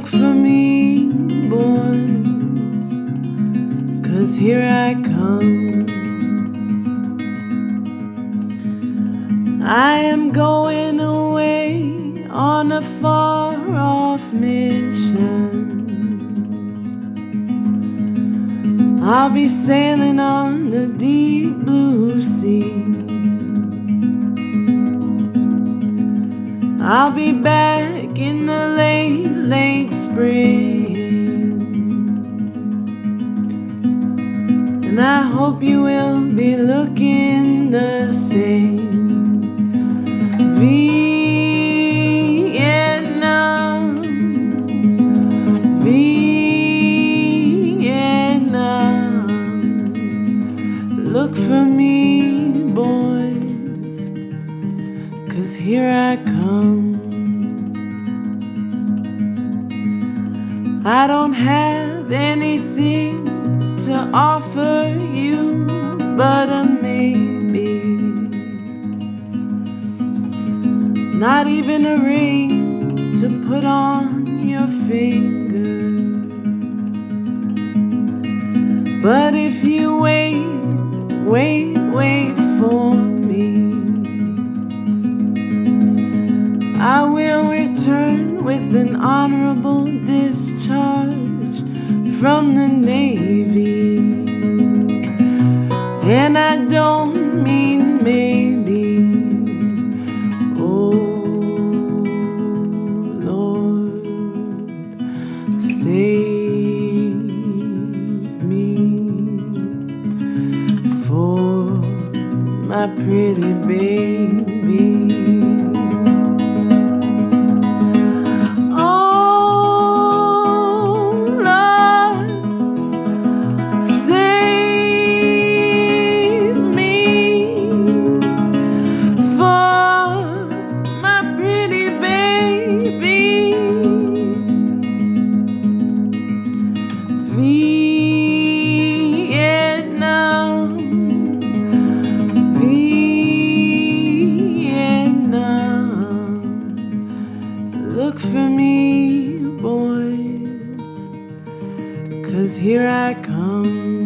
Look for me, boys, 'cause here I come. I am going away on a far-off mission. I'll be sailing on the deep blue sea. I'll be back in the late, late spring, and I hope you will be looking the same. Vietnam, Vietnam, look for me, boys, 'cause here I come. I don't have anything to offer you but a maybe. Not even a ring to put on your finger. But if you wait, wait, wait for me, I will return with an honorable discharge from the Navy. And I don't mean maybe. Oh Lord, save me for my pretty baby. Vietnam, Vietnam, look for me, boys, 'cause here I come.